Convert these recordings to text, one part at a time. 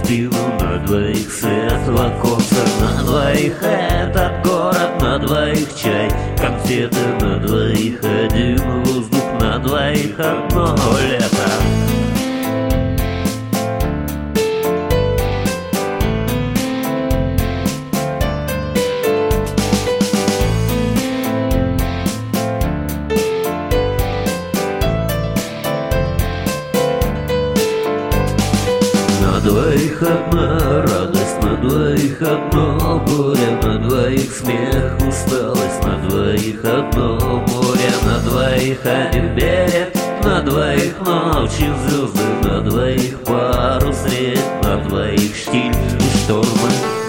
спину, на двоих свет в оконце, на двоих этот город, на двоих чай, конфеты на двоих, один воздух, на двоих одно лето. На двоих одна радость, на двоих одно горе, на двоих смех, усталость, на двоих одно море, на двоих один берег, на двоих ночи звезды, на двоих парус рек, на двоих штиль и штормы.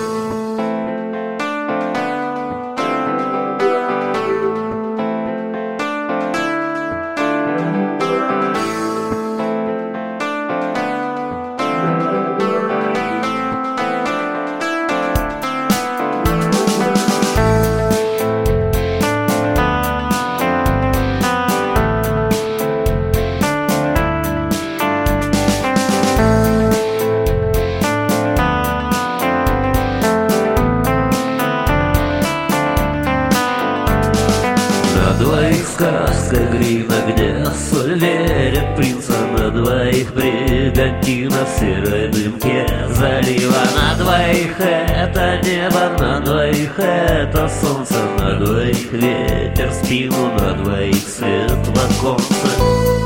На двоих сказка Грина, где соль верят принца, на двоих бригантина в серой дымке залива, на двоих это небо, на двоих это солнце, на двоих ветер в спину, на двоих свет в оконце.